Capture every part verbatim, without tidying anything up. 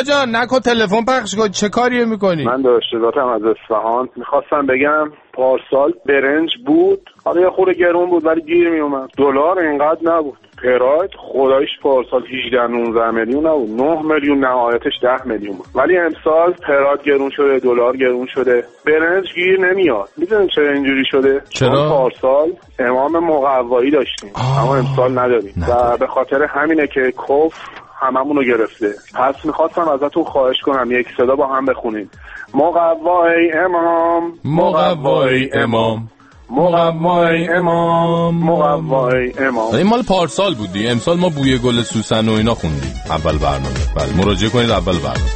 آقا جان نکن تلفن پخش کن، چه کاریه میکنی؟ من داشتم از اصفهان میخواستم بگم پارسال برنج بود، حالا یه خورده گرون بود ولی گیر میومد. دلار اینقدر نبود. پراید خدایش پارسال هجده نوزده میلیون نبود، نه میلیون نهایتش ده میلیون بود. ولی امسال پراید گرون شده، دلار گرون شده، برنج گیر نمیاد. میدونید چرا اینجوری شده؟ چرا؟ پارسال امام مقوایی داشتیم اما امسال نداریم و به خاطر همینه که کفر هممون رو گرفته. پس میخواستم ازتون خواهش کنم یک صدا با هم بخونیم: مقوای امام، مقوای امام، مقوای امام، مقوای امام. این مال پارسال بودی، امسال ما بوی گل سوسن و اینا خوندیم اول برنامه. بله مراجعه کنید اول برنامه.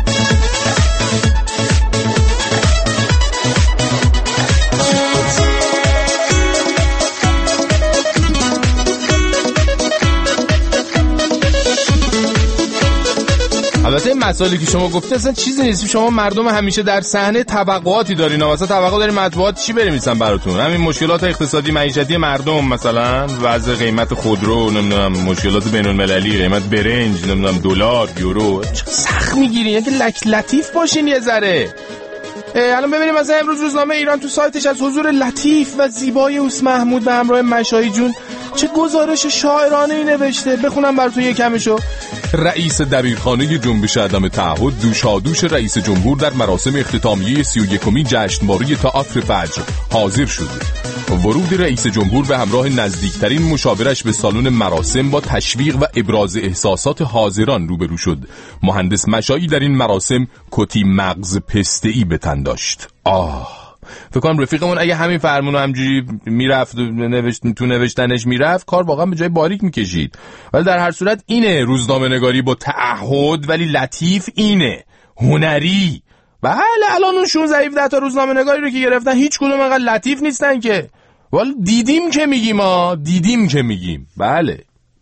البته این مسائلی که شما گفته اصلا چیزی نیست. شما مردم همیشه در صحنه توقعاتی دارین، مثلا توقع دارین مطبوعات چی بنویسن براتون؟ همین مشکلات اقتصادی معیشتی مردم، مثلا وضع قیمت خودرو، نمیدونم مشکلات بین‌المللی، قیمت برنج، نمیدونم دلار، یورو. چه سخت میگیرین؟ یکی لک لطیف باشین یه ذره. الان ببینیم مثلا امروز روزنامه ایران تو سایتش از حضور لطیف و زیبای اوس محمود به همراه مشایی جون چه گزارش شاعرانه‌ای نوشته. بخونم براتون یکمشو. رئیس دبیرخانه جنبش عدم تعهد دوشادوش رئیس جمهور در مراسم اختتامیه سی و یکمین جشنواره تئاتر فجر حاضر شد. ورود رئیس جمهور به همراه نزدیکترین مشاورش به سالن مراسم با تشویق و ابراز احساسات حاضران روبرو شد. مهندس مشایی در این مراسم کتی مغز پسته‌ای به تن داشت. آه فکر کنم رفیقمون اگه همین فرمونو همجوری میرفت نوشت تو نوشتنش میرفت کار واقعا به جای باریک میکشید. ولی در هر صورت اینه روزنامه نگاری با تعهد ولی لطیف، اینه هنری. بله الان اون شانزده تا روزنامه نگاری رو که گرفتن هیچ کدوم انقدر لطیف نیستن که. ولی دیدیم که میگیم ها، دیدیم که میگیم. بله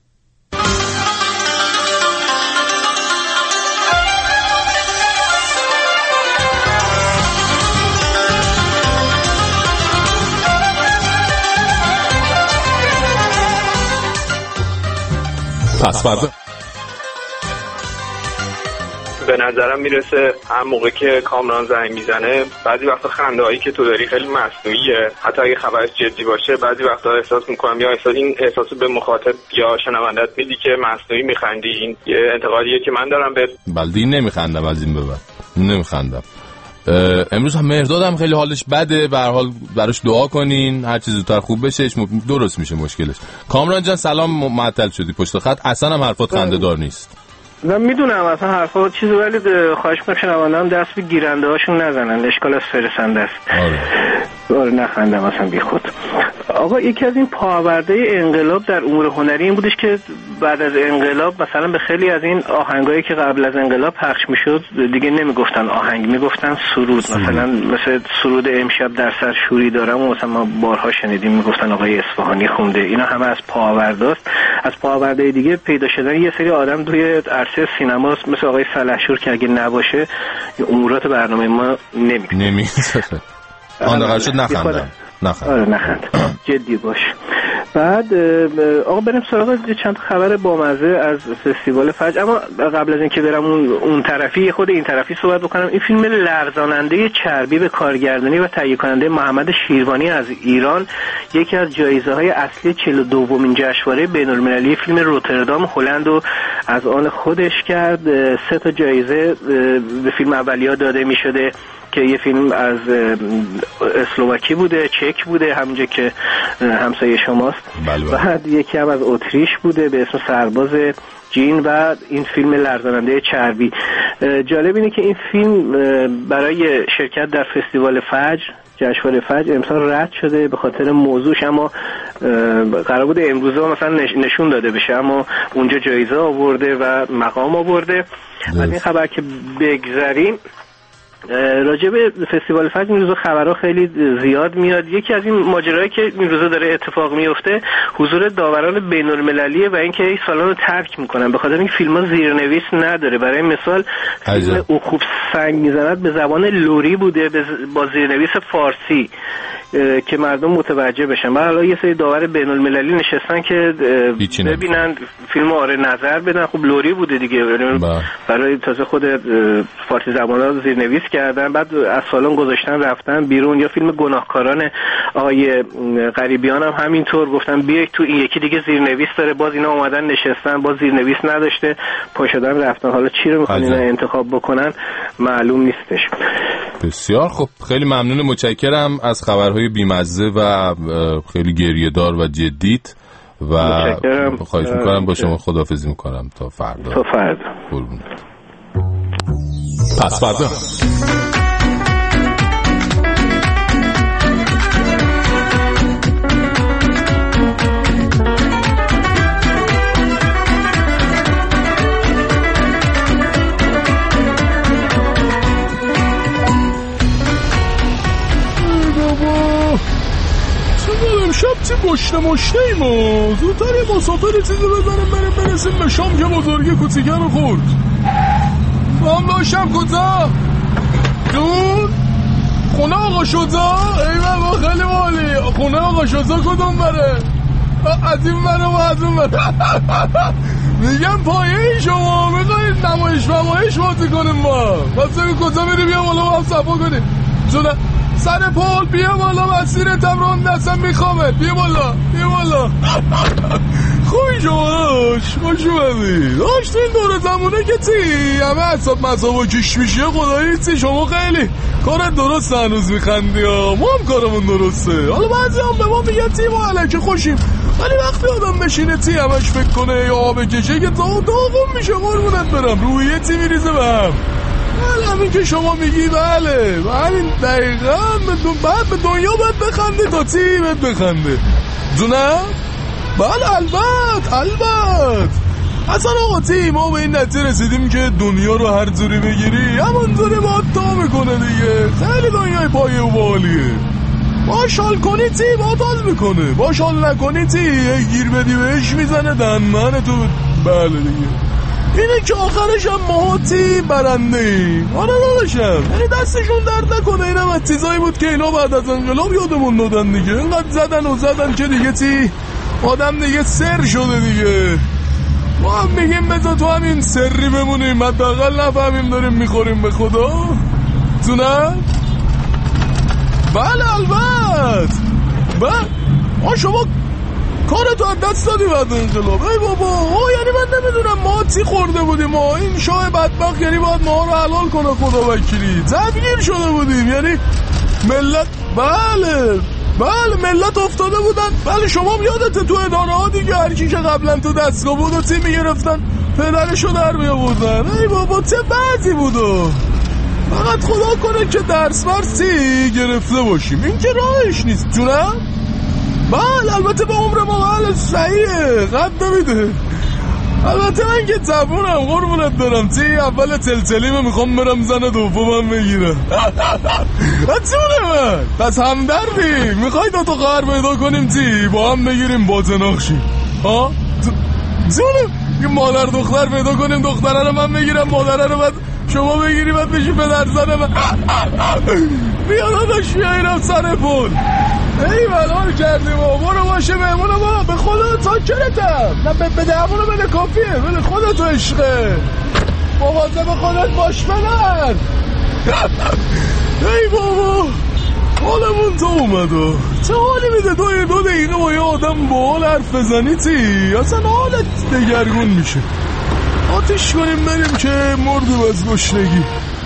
پس فردا به نظرم میرسه هم موقع که کامران زنگ میزنه بعضی وقتا خنده هایی که تو داری خیلی مصنوعیه، حتی اگه خبرش جدی باشه بعضی وقتا احساس میکنم یا احساس این احساسو به مخاطب یا شنوندت میدی که مصنوعی میخندی. این یه انتقادیه که من دارم به بلدی نمیخندم از این ببر نمیخندم. امروز هم مهرداد هم خیلی حالش بده، به هر حال براش دعا کنین هر چیز زودتر خوب بشه، درست میشه مشکلش. کامران جان سلام، معطل شدی پشت خط، اصلا هم حرفات خنده دار نیست. من میدونم اصلا حرفا چیزی، ولی خواهش میکنم شنونده‌ام دست به گیرنده هاشون نزنن، اشکال از فرسنده است. آره آره نخندم اصلا بی خود. آقا یکی از این پاورده انقلاب در امور هنری این بودش که بعد از انقلاب مثلا به خیلی از این آهنگایی که قبل از انقلاب پخش میشد دیگه نمیگفتن آهنگ، میگفتن سرود. سرود. مثلا مثلا سرود امشب در سر شوری دارم و مثلا ما بارها شنیدیم میگفتن آقای اصفهانی خونده. اینا همه از پاورده است. از پاورده دیگه پیدا شدن یه سری آدم توی عرصه سینماست مثل آقای سلحشور که اگه نباشه امورات برنامه ما نمیشه. نمیشه. آن دقیقا شد نخندم. نخندم. آره نخند. جدی باش. بعد آقا بریم سراغ چند خبر بامزه از فستیوال فجر. اما قبل از اینکه برم اون اون طرفی خود این طرفی صحبت بکنم. این فیلم لرزاننده چربی به کارگردانی و تهیه کننده محمد شیروانی از ایران یکی از جایزه‌های اصلی چهل و دومین جشنواره بین‌المللی فیلم روتردام هلند رو از آن خودش کرد. سه تا جایزه به فیلم اولیا داده می‌شده که یه فیلم از اسلواکی بوده، چک بوده همونجا که همسایه شماست. بله بله. بعد یکی هم از اتریش بوده به اسم سرباز جین و این فیلم لرزاننده چربی. جالب اینه که این فیلم برای شرکت در فستیوال فجر جشنواره فجر امسال رد شده به خاطر موضوعش، اما قرار بوده امروز مثلا نشون داده بشه اما اونجا جایزه آورده و مقام آورده. از این خبر که بگذریم راجع به فستیوال فجر این روزا خبرها خیلی زیاد میاد. یکی از این ماجراهایی که این روزا داره اتفاق میفته حضور داوران بین‌المللیه و اینکه این سالن رو ترک میکنن به خاطر اینکه فیلم‌ها زیرنویس نداره. برای مثال فیلم او خوب سنگ میزند به زبان لری بوده با زیرنویس فارسی که مردم متوجه بشن. بعد حالا یه سری داور بین‌المللی نشستن که ببینن فیلم آره نظر بدن. خب لری بوده دیگه، برای تازه خود فارسی زبان‌ها زیرنویس کردن، بعد از سالن گذاشتن رفتن بیرون. یا فیلم گناهکاران آقای غریبیان هم همینطور گفتن بیاید تو، این یکی دیگه زیرنویس داره، باز اینا اومدن نشستن، باز زیرنویس نداشته، پا شدن رفتن. حالا چی رو می‌خوان اینا انتخاب بکنن معلوم نیستش. بسیار خب، خیلی ممنون، متشکرم از خبرهای بیمزه و خیلی گریه‌دار و جدیت و خواهش میکنم با شما خداحافظی میکنم تا فردا. تا فردا. پس فردا. شب چی مشته مشته ای ما زودتر یه مسافر چیزی بزنیم بریم برسیم به شام که بزرگی کوچیکه رو خورد. هم داشتم کجا؟ دور؟ خونه آقا شوزا؟ ای بابا خیلی مالی. خونه آقا شوزا کدوم بره؟ از این بره و از اون بره. میگم پایه ای شما میخوایید نمایش نمایش بازی کنیم ما. پس این کجا میری بیا بالا با هم صفا کنیم جونه سر پول. بیا بالا مسیرتم رو دستم میخوامه. بیا بالا بیا بالا. خوبی شماش خوش اومدی. داشت این دوره زمونه که تی همه حساب مصاب و کش میشه خدایی تی. شما خیلی کارت درست هنوز میخندی ها. ما هم کارمون درسته. حالا بعضی هم به ما میگه تی ما علکه خوشیم، ولی وقتی آدم بشینه تی همش فکر کنه یا آب کشه که تا داغم میشه. قربونت برم رویه تی میریزه به هم. بله همین که شما میگی. بله همین دقیقا. بعد به دنیا باید بخنده تا تی باید بخنده دونه. بله البته البته. اصلا آقا تی ما به این نتیجه رسیدیم که دنیا رو هر جوری بگیری همونجوری باید تا میکنه دیگه. خیلی دنیای پایه و بالیه. باش حال کنی تی باید حال میکنه، باش حال نکنی تی گیر بدی بهش میزنه دنمانه تو. بله دیگه اینه که آخرش هم ماهاتی برنده ای. آره داداشم یعنی دستشون درد نکنه. این هم از چیزایی بود که اینا بعد از انقلاب یادمون دادن دیگه. اینقدر زدن و زدن که دیگه تی آدم دیگه سر شده دیگه. ما هم میگیم بذار تو همین سری بمونیم، حداقل نفهمیم داریم میخوریم به خدا تو. نه بله البته. بله شما کارتو از دست دادی بعد انقلاب. ای بابا او یعنی من نمیدونم ما تی خورده بودیم. ما این شاه بدبخت یعنی باید ما رو حلال کنه خدا وکیلی. تبگیر شده بودیم یعنی ملت. بله بله ملت افتاده بودن. بله شما هم یادته تو اداره ها دیگه هر کی که قبلا تو دستگاه بود و تی میگرفتن پدرشو در میآوردن. ای بابا چه بعضی بودو. فقط خدا کنه که درس ورسی گرفته باشیم. این که راهش نیست جونم. بله البته به عمر ما بله صحیحه قد نمیده. البته من که زبونم قربونت دارم تی اول تلتلیمه میخوام برم زن دومم بگیرم. جونه من پس همدردی میخوای دو تا خواهر پیدا کنیم تی با هم بگیریم باطناخشی ها جونه. یه مادر دختر پیدا کنیم دختره رو من بگیرم مادره رو بعد شما بگیری بعد بشی پدر زنه من. بیاد داشت بیایرم سر پول. ای بلال کردیم و برو باشه مهمونه با به خدا تا کرتم. نه بده همونو بده کافیه. بده خودتو عشقه مواظب خودت باش بدن. ای بابا حالمون تو اومد. چه حالی میده تو یه دو دقیقه با یه آدم با حال حرف بزنی تی اصلا حالت دگرگون میشه. آتیش کنیم بریم که مردیم از گشنگی.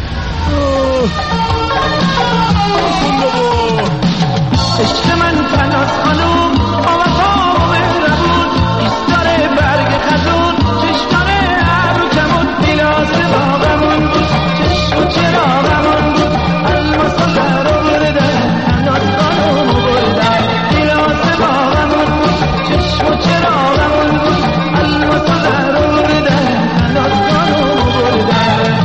کن بابا عشق من پناس خانوم آمد آمه ربون ایستاره برگ خزون چشمانه عبر کمون گلاس باغمون بود چشم و چراغمون بود الماس و زر و بردن پناس خانوم بردن گلاس باغمون بود چشم و چراغمون بود الماس و زر و بردن پناس خانوم بردن.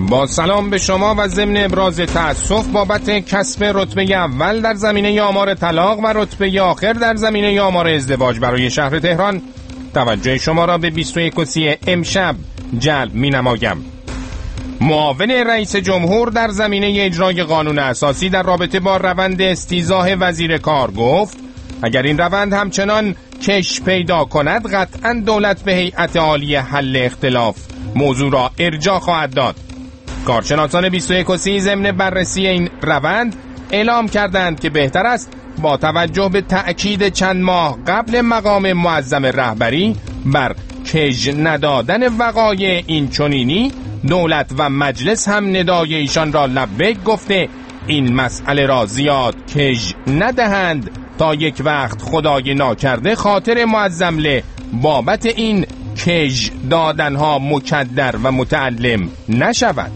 با سلام به شما و ضمن ابراز تأسف بابت کسب رتبه اول در زمینه آمار طلاق و رتبه آخر در زمینه آمار ازدواج برای شهر تهران توجه شما را به بیست و یک امشب جلب می نمایم. معاون رئیس جمهور در زمینه اجرای قانون اساسی در رابطه با روند استیضاح وزیر کار گفت اگر این روند همچنان کش پیدا کند قطعاً دولت به هیئت عالی حل اختلاف موضوع را ارجاع خواهد داد. کارشناسان بیست و یک ضمن بررسی این روند اعلام کردند که بهتر است با توجه به تأکید چند ماه قبل مقام معظم رهبری بر کج ندادن وقایع این چنینی دولت و مجلس هم ندای ایشان را لبیک گفته این مسئله را زیاد کج ندهند تا یک وقت خدای ناکرده خاطر معظم بابت این کج دادنها مکدر و متعلم نشود.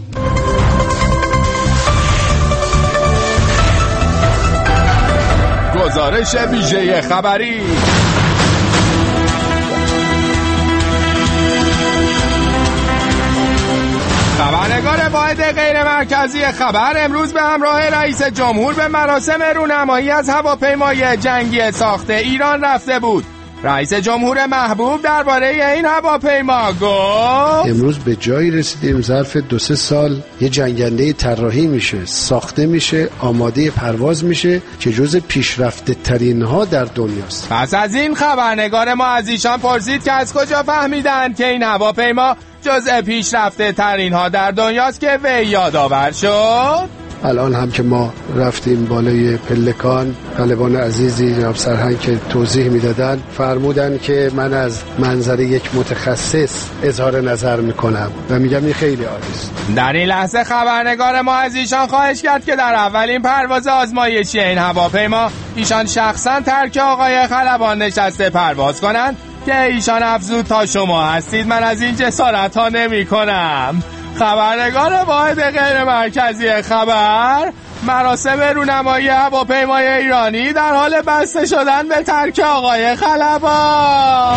گزارش ویژه خبری. خبرنگار واحد غیر مرکزی خبر امروز به همراه رئیس جمهور به مراسم رونمایی از هواپیمای جنگی ساخت ایران رفته بود. رئیس جمهور محبوب درباره این هواپیما گفت امروز به جایی رسیدیم ظرف دو سه سال یه جنگنده طراحی میشه، ساخته میشه، آماده پرواز میشه که جز پیشرفته ترین ها در دنیاست. پس از این خبرنگار ما از ایشان پرسید که از کجا فهمیدن که این هواپیما جزء پیشرفته ترین ها در دنیاست که وی یادآور شد. الان هم که ما رفتیم بالای پلکان، طالبان عزیزی جناب سرهنگ که توضیح میدادن فرمودن که من از منظر یک متخصص اظهار نظر میکنم و میگم این خیلی عالی است. در این لحظه خبرنگار ما از ایشان خواهش کرد که در اولین پرواز آزمایشی این هواپیما ایشان شخصا ترک آقای خلبان نشسته پرواز کنند که ایشان افزود تا شما هستید من از این جسارت ها نمی کنم. خبرنگار واحد غیر مرکزی خبر مراسم رونمایی هواپیمای ایرانی در حال بسته شدن به ترک آقای خلبان.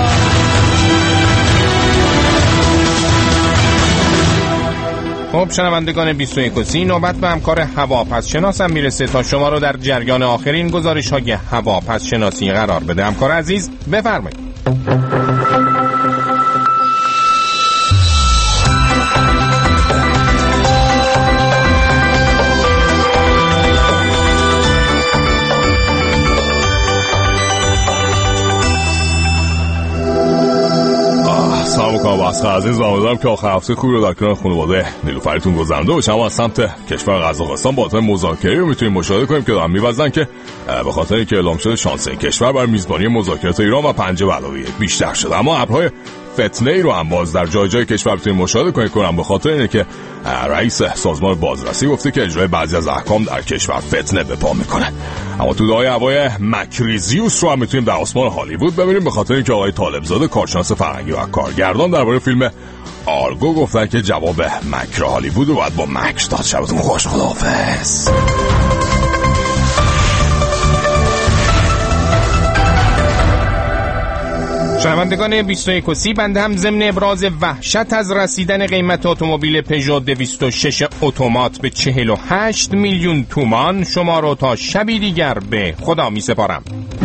خب شنوندگان بیست و یک نوبت به همکار هواپس شناسم میرسه تا شما رو در جریان آخرین گزارش های هواپس شناسی قرار بده. همکار عزیز بفرمایید. سلام کنم واسه عزیز امیدوارم که آخر هفته خوبی رو در کنار خانواده نیلوفرتون گذرونده باشم. اما از سمت کشور قزاقستان با مذاکره رو میتونیم مشاهده کنیم که دارن می‌وزن که به خاطر اینکه اعلام شده شانس کشور بر میزبانی مذاکرات ایران و پنجه به علاوه یک بیشتر شده. اما ابرهای فتنه ای رو هم باز در جای جای کشور میتونیم مشاهده کنیم کنم به خاطر اینه که رئیس سازمان بازرسی گفته که اجرای بعضی از احکام در کشور فتنه به پا میکنه. اما تو دعای هوای مکریزیوس رو هم میتونیم در آسمان هالیوود ببینیم به خاطر اینکه آقای طالبزاده کارشناس فرهنگی و کارگردان درباره فیلم آرگو گفتن که جواب مکر هالیوود رو باید با مکر داد. شبتون خوش، خداحافظ. شنوندگان بیست و یک بنده هم ضمن ابراز وحشت از رسیدن قیمت اتومبیل پژو دویست و شش اتومات به چهل و هشت میلیون تومان شما رو تا شبی دیگر به خدا می سپارم.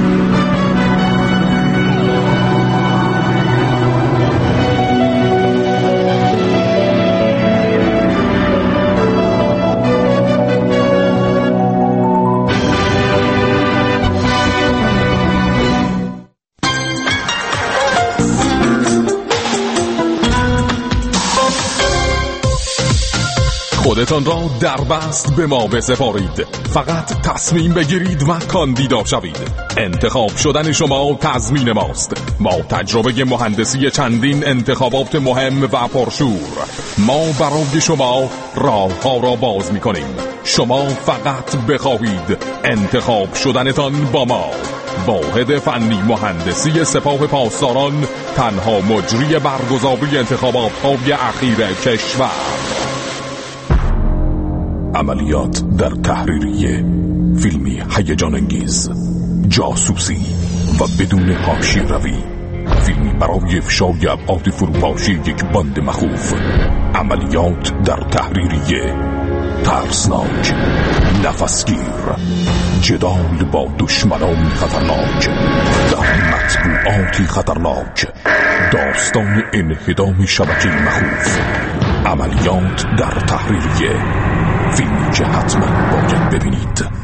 خودتان را در بست به ما بسپارید. فقط تصمیم بگیرید و کاندیدا شوید. انتخاب شدن شما تضمین ماست. با تجربه مهندسی چندین انتخابات مهم و پرشور ما برای شما راه ها را باز می کنیم. شما فقط بخواهید انتخاب شدنتان با ما. واحد فنی مهندسی سپاه پاسداران، تنها مجری برگزاری انتخابات های اخیر کشور. عملیات در تحریریه، فیلمی هیجان انگیز، جاسوسی و بدون حاشیه‌روی، فیلمی برای افشای ابعاد فروپاشی یک باند مخوف. عملیات در تحریریه، ترسناک، نفسگیر، جدال با دشمنان خطرناک، در مطبوعاتی خطرناک، داستان انهدام شبکه مخوف. عملیات در تحریریه، فیلمی که حتما باید ببینید.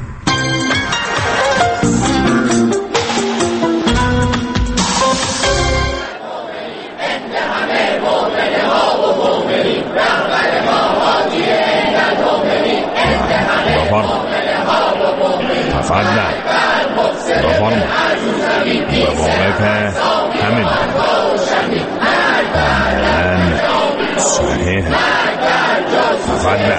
تفضل بفرما. به واقع که همین من صحیح. تفضل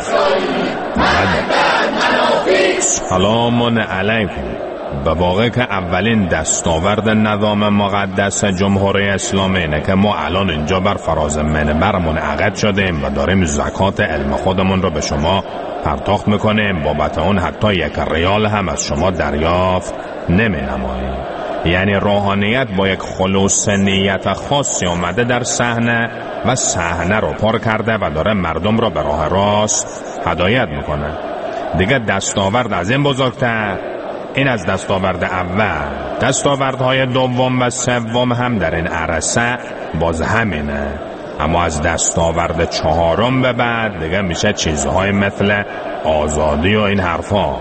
سلام علیکم. به واقع که اولین دستاورد نظام مقدس جمهوری اسلامی اینه که ما الان اینجا بر فراز منبر منعقد شدیم و داریم زکات علم خودمون رو به شما پرداخت میکنیم. بابت اون حتی یک ریال هم از شما دریافت نمی نماییم. یعنی روحانیت با یک خلوص نیت خاصی اومده در صحنه و صحنه رو پر کرده و داره مردم رو به راه راست هدایت میکنه. دیگه دستاورد از این بزرگتر، این از دستاورد اول. دستاوردهای دوم و سوم هم در این عرصه باز همینه. اما از دستاورد چهارم به بعد دیگه میشه چیزهای مثل آزادی و این حرفا.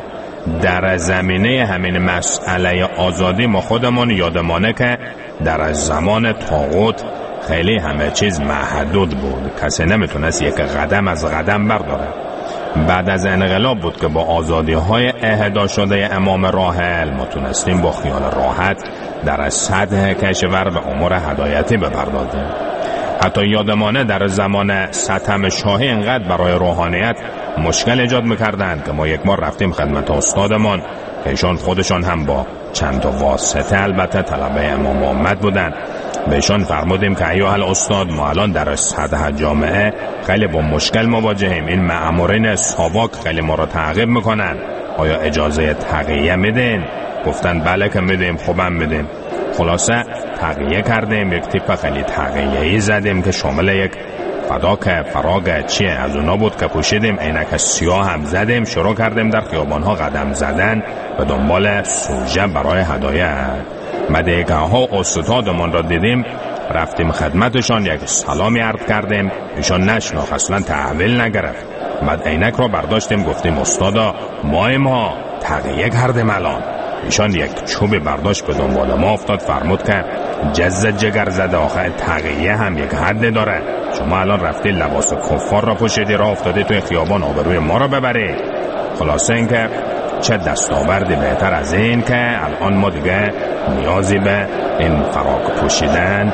در زمینه همین مسئله آزادی ما خودمون یادمانه که در زمان طاغوت خیلی همه چیز محدود بود، کسی نمیتونست یک قدم از قدم برداره. بعد از انقلاب بود که با آزادی های اهدا شده امام راحل ما تونستیم با خیال راحت در سطح کشور به امور هدایتی بپردازیم. حتی یادمانه در زمان ستم شاهی انقدر برای روحانیت مشکل ایجاد میکردند که ما یک بار رفتیم خدمت استادمان که ایشان خودشان هم با چند تا واسطه البته طلبه امام محمد بودن. بهشان فرمودیم که ایها الاستاد ما الان در سطح جامعه خیلی با مشکل مواجهیم. این مأمورین ساواک خیلی ما رو تعقیب میکنن، آیا اجازه تقیه میدین؟ گفتن بله که میدیم. خوبم میدیم. خلاصه تقیه کردیم، یک تیپ خیلی تقیه‌ای زدیم که شامل یک فداک فراغ چیه از اونا بود که پوشیدیم، عینک سیاه هم زدیم. شروع کردیم در خیابانها قدم زدن به دنبال سوژه برای هدایت. مدیگه ها استادمان را دیدیم، رفتیم خدمتشان، یک سلامی عرض کردیم. ایشان نشناخت، اصلا تحویل نگرفت. بعد عینک را برداشتیم گفتیم استادا ما ما تقیه کردیم الان. ایشان یک چوب برداشت به دنبال ما افتاد، فرمود که جز جگر زده، آخه تقیه هم یک حد داره. شما الان رفتی لباس کفار را پوشیدی را افتادی توی خیابان آبروی ما را ببری. خلاصه این که چه دستاوردی بهتر از این که الان ما دیگه نیازی به این فراق پوشیدن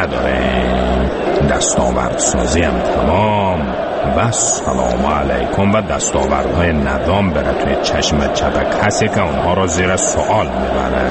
نداریم. دستاورد سازی هم تمام و سلام علیکم. و دستاوردهای نظام بره توی چشم چپ کسی که اونها رو زیر سوال میبره.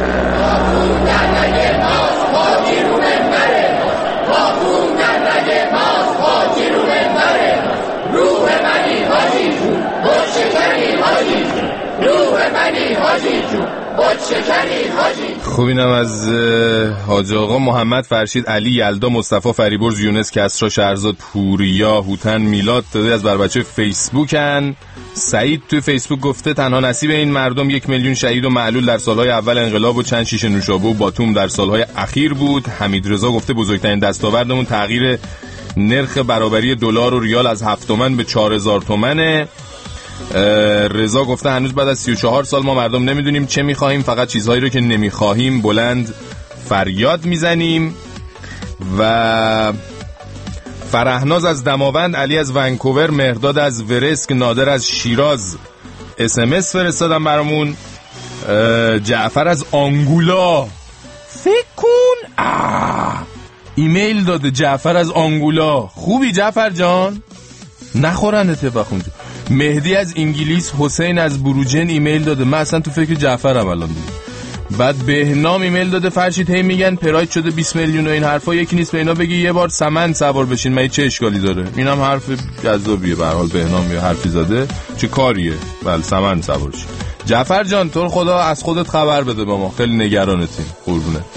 خوب اینم از حاج آقا محمد فرشید علی یلدا مصطفی فریبرز یونس کسرا شهرزاد پوریا هوتن میلاد تعدادی از بر بچه فیسبوکن. سعید تو فیسبوک گفته تنها نصیب این مردم یک میلیون شهید و معلول در سالهای اول انقلاب و چند شیشه نوشابه و باتوم در سالهای اخیر بود. حمید رضا گفته بزرگترین دستاوردمون تغییر نرخ برابری دلار و ریال از هفت تومن به چهار هزار تومنه. رضا گفته هنوز بعد از سی و چهار سال ما مردم نمیدونیم چه میخواهیم، فقط چیزهایی رو که نمیخواهیم بلند فریاد میزنیم. و فرهناز از دماوند، علی از ونکوور، مهرداد از ورسک، نادر از شیراز اس ام اس فرستادن برامون. جعفر از آنگولا فکر کن آه. ایمیل داده جعفر از آنگولا. خوبی جعفر جان؟ نخورنت بخونج. مهدی از انگلیس، حسین از بروجن ایمیل داده. من اصلا تو فکر جعفرم الان دیگه. بعد بهنام ایمیل داده فرشید هی میگن پراید شده بیست میلیون و این حرفا، یکی نیست به اینا بگی یه بار سمن سوار بشین، من چه اشکالی داره؟ اینم حرف جذابیه. به هر حال بهنام یه حرفی زده، چه کاریه؟ بله سمن سوار شید. جعفر جان تو خدا از خودت خبر بده با ما، خیلی نگرانتیم. قربونه.